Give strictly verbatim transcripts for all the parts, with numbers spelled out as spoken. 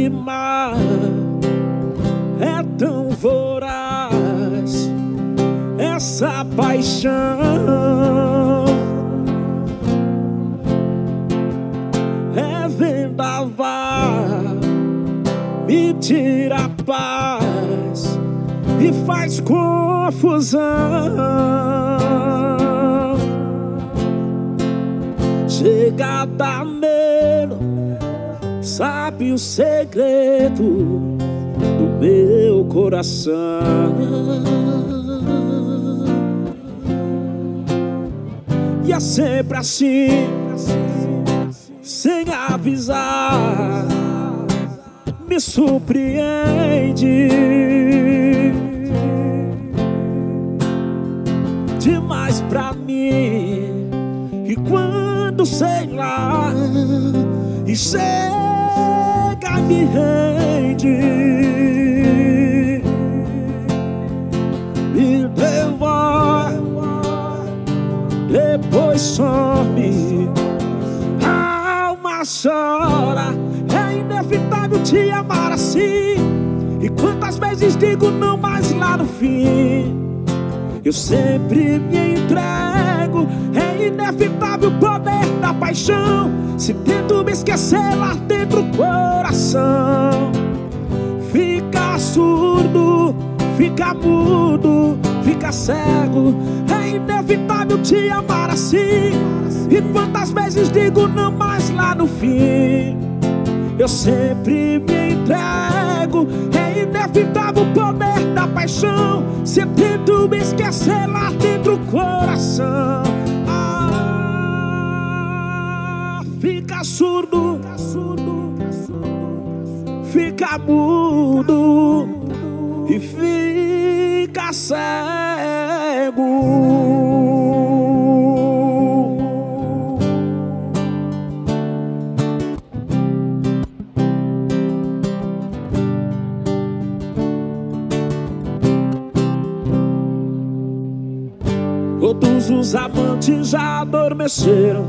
lágrima é tão voraz, essa paixão é vendaval, me tira a paz e faz confusão. Chega a dar medo, sabe o segredo do meu coração. E é sempre assim, sem avisar, me surpreende demais pra mim. E quando, sei lá, e chega me rende, me devora, depois some, a alma chora. É inevitável te amar assim, e quantas vezes digo não, mas lá no fim eu sempre me entrego. É inevitável o poder da paixão, se tento me esquecer lá dentro do coração. Fica surdo, fica mudo, fica cego. É inevitável te amar assim, e quantas vezes digo não, mas lá no fim eu sempre me entrego. É inevitável o poder da paixão, se eu tento me esquecer lá dentro do coração. Ah, fica surdo, fica mudo e fica cego. Todos os amantes já adormeceram,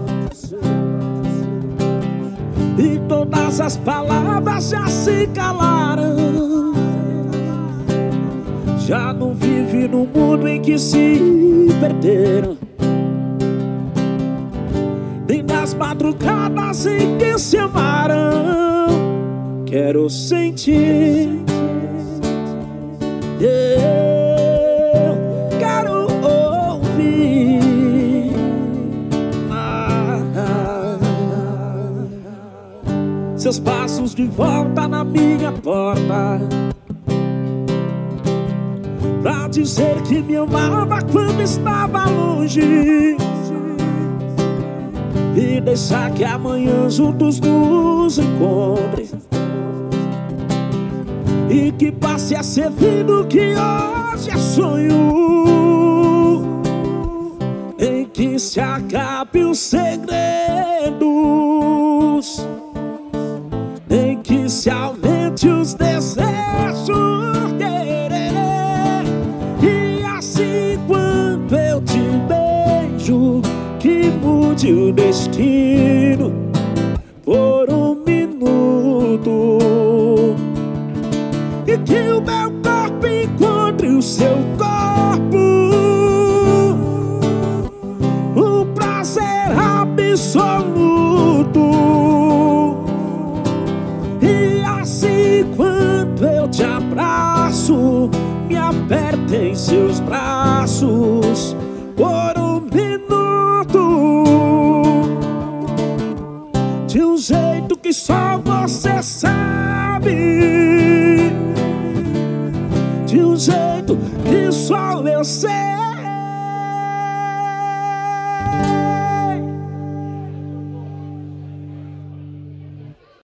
e todas as palavras já se calaram. Já não vive no mundo em que se perderam, nem nas madrugadas em que se amaram. Quero sentir, yeah. Seus passos de volta na minha porta, pra dizer que me amava quando estava longe, e deixar que amanhã juntos nos encontre, e que passe a ser vida que hoje é sonho, em que se acabe os segredos, em que se aumente os desejos, e assim quando eu te beijo, que mude o destino por um minuto, e que o meu corpo encontre o seu corpo, um prazer absoluto. Quando eu te abraço, me aperta em seus braços por um minuto, de um jeito que só você sabe, de um jeito que só eu sei.